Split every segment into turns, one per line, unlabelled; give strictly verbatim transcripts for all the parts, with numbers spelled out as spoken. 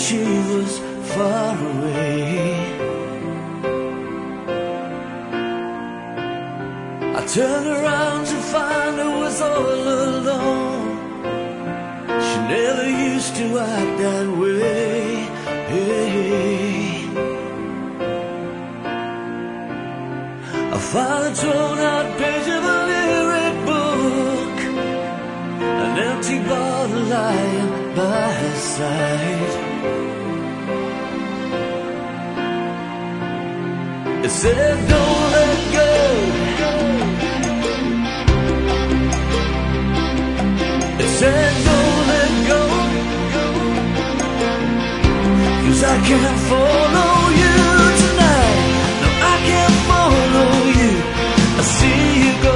she was far away. I turned around to find her was all alone. She never used to act that way. Hey. I found a torn-out page of a lyric book, an empty bottle lying by her side. It said, don't let go. It said, don't let go, 'cause I can't follow you tonight. No, I can't follow you. I see you go.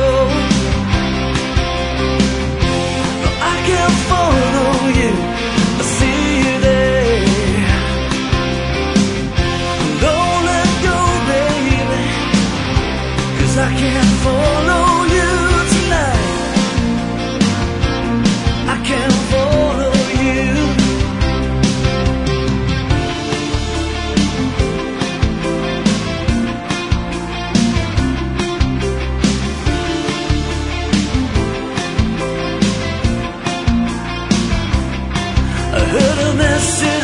No, I can't follow you. I see you there. Don't let go, baby, 'cause I can't follow you tonight. I can't follow you. I heard a message